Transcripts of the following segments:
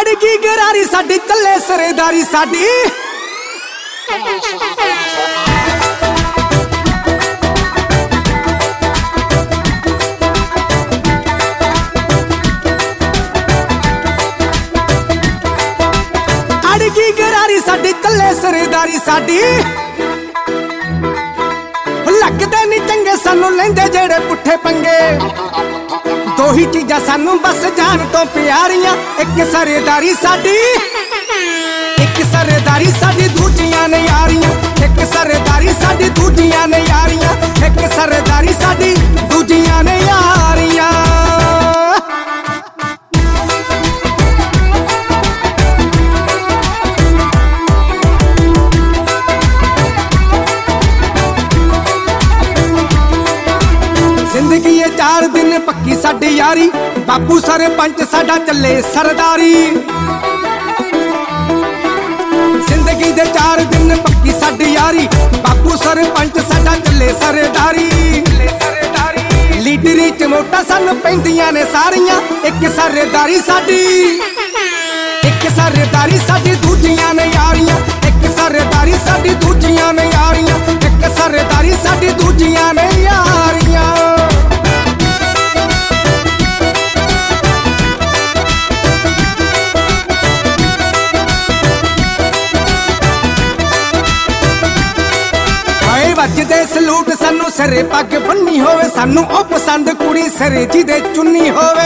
ਅੜਗੀ ਗਰਾਰੀ ਸਾਡੀ ਕੱਲੇ ਸਰਦਾਰੀ ਸਾਡੀ ਅੜਗੀ ਗਰਾਰੀ ਸਾਡੀ ਕੱਲੇ ਸਰਦਾਰੀ ਸਾਡੀ ਲੱਗਦੇ ਨੀ ਚੰਗੇ ਸਾਨੂੰ ਲੈਂਦੇ ਜਿਹੜੇ ਪੁੱਠੇ ਪੰਗੇ ਦੋ ਹੀ ਚੀਜ਼ਾਂ ਸਾਨੂੰ ਬਸ ਜਾਨ ਤੋਂ ਪਿਆਰੀਆਂ ਇੱਕ ਸਰਦਾਰੀ ਸਾਡੀ ਦੂਜੀਆਂ ਨੇ ਯਾਰੀਆਂ ਇੱਕ ਸਰਦਾਰੀ ਸਾਡੀ ਦੂਜੀਆਂ ਨੇ ਯਾਰੀਆਂ ਇੱਕ ਸਰਦਾਰੀ ਸਾਡੀ ਦੂਜੀਆਂ ਨੇ ਯਾਰੀਆਂ ਜ਼ਿੰਦਗੀ ਇਹ 4 ਦਿਨ ਪੱਕੀ ਸਾਡੀ ਯਾਰੀ ਬਾਪੂ ਸਰਪੰਚ ਸਾਡਾ ਚੱਲੇ ਸਰਦਾਰੀ ਜ਼ਿੰਦਗੀ ਦੇ 4 ਦਿਨ ਪੱਕੀ ਸਾਡੀ ਯਾਰੀ ਬਾਪੂ ਸਰਪੰਚ ਸਾਡਾ ਚੱਲੇ ਸਰਦਾਰੀ ਲੀਡਰੀ ਚ ਮੋਟਾ ਸਾਨੂੰ ਪੈਂਦੀਆਂ ਨੇ ਸਾਰੀਆਂ ਇੱਕ ਸਰਦਾਰੀ ਸਾਡੀ ਦੂਜੀਆਂ ਨੇ ਯਾਰੀਆਂ ਇੱਕ ਸਰਦਾਰੀ ਸਾਡੀ ਦੂਜੀਆਂ ਨੇ ਯਾਰੀਆਂ ਇੱਕ ਸਰਦਾਰੀ ਸਾਡੀ ਦੂਜੀਆਂ ਨੇ ਯਾਰੀਆਂ ਵੱਜਦੇ ਸਲੂਟ ਸਾਨੂੰ ਸਿਰੇ ਪੱਗ ਬੰਨੀ ਹੋਵੇ ਸਾਨੂੰ ਉਹ ਪਸੰਦ ਕੁੜੀ ਸਿਰੇ ਜਿਹਦੇ ਚੁੰਨੀ ਹੋਵੇ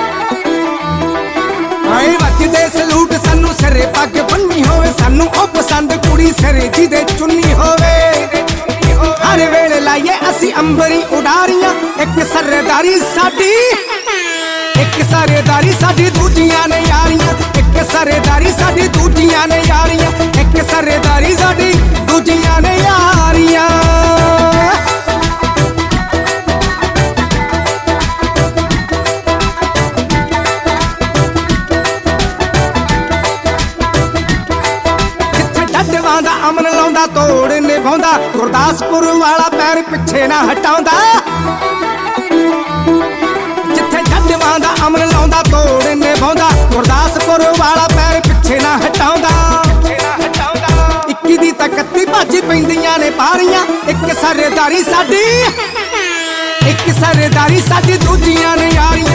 ਆਏ ਵੱਜਦੇ ਸਲੂਟ ਸਾਨੂੰ ਸਿਰੇ ਪੱਗ ਬੰਨੀ ਹੋਵੇ ਸਾਨੂੰ ਉਹ ਪਸੰਦ ਕੁੜੀ ਸਿਰੇ ਜਿਹਦੇ ਚੁੰਨੀ ਹੋਵੇ ਹਰ ਵੇਲੇ ਲਾਈਏ ਅਸੀਂ ਅੰਬਰੀ ਉਡਾਰੀਆਂ ਇੱਕ ਸਰਦਾਰੀ ਸਾਡੀ ਦੂਜੀਆਂ ਨੇ ਯਾਰੀਆਂ ਇੱਕ ਸਰਦਾਰੀ ਸਾਡੀ ਦੂਜੀਆਂ ਨੇ ਯਾਰੀਆਂ ਇੱਕ ਸਰਦਾਰੀ ਸਾਡੀ ਦੂਜੀਆਂ ਨੇ ਯਾਰੀਆਂ ਡੱਡਵਾਂ ਦਾ ਅਮਨ ਲਾਉਂਦਾ ਤੋੜ ਨਿਭਾਉਂਦਾ ਗੁਰਦਾਸਪੁਰ ਵਾਲਾ ਪੈਰ ਪਿੱਛੇ ਨਾ ਹਟਾਉਂਦਾ ਜਿੱਥੇ ਡੱਡਵਾਂ ਦਾ ਅਮਨ ਲਾਉਂਦਾ ਤੋੜ ਨਿਭਾਉਂਦਾ ਗੁਰਦਾਸਪੁਰ ਵਾਲਾ ਪੈਰ ਪਿੱਛੇ ਨਾ ਹਟਾਉਂਦਾ 21 ਦੀ ਤਾਂ 31 ਭੱਜ ਪੈਂਦੀਆਂ ਨੇ ਪਾਰੀਆਂ ਇੱਕ ਸਰਦਾਰੀ ਸਾਡੀ ਦੂਜੀਆਂ ਨੇ ਯਾਰੀਆਂ